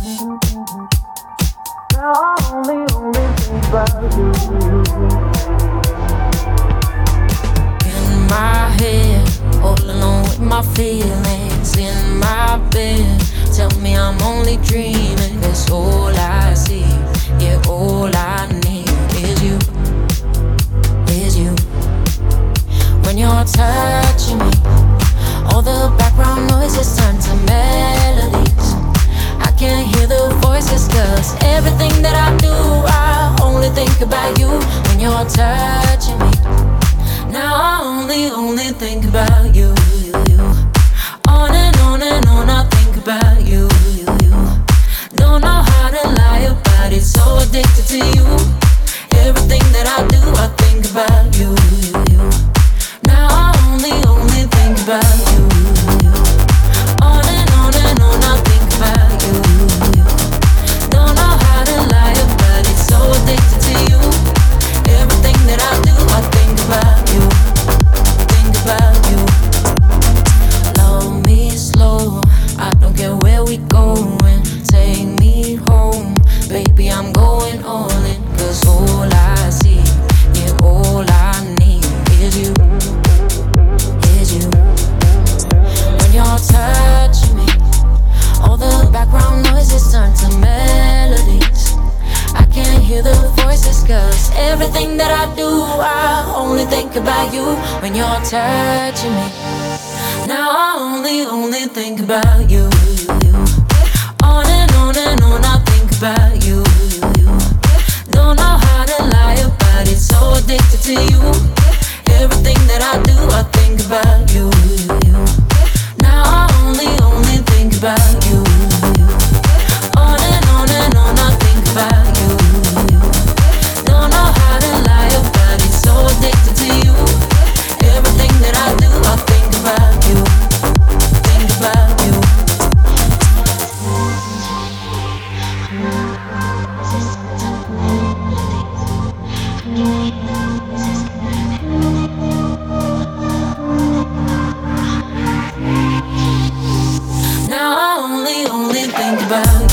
Now I only think about you. In my head, all alone with my feelings. In my bed, tell me I'm only dreaming. That's all I see. Yeah, all I need is you. Is you. When you're touching me, all the background noises turn to melodies. I can't hear the voices, cause everything that I do, I only think about you. When you're touching me, now I only think about you. On and on, I think about you. Don't know how to lie about it, so addicted to you. Everything that I do, I think about you. Now I only think about you. On and on, I think about you. Don't know how to lie about it, so addicted to you. Everything that I do, I think about you. Think about you. Love me slow, I don't care where we going. Take me home, baby, I'm going all in. Cause all I see, yeah, all I need is you. Is you. When you're touching me, all the background noises turn to melodies. I can't hear the voices, cause everything that I do, I only think about you. When you're touching me, now I only think about you. On and on, I think about you. Don't know how to lie about it, so addicted to you. Everything that I do, I think about you. Now I only think about you. On and on, I think about you. Don't know how to lie about it, so addicted to you. Everything that I do, I think about you. Think about you. Now I only think about you.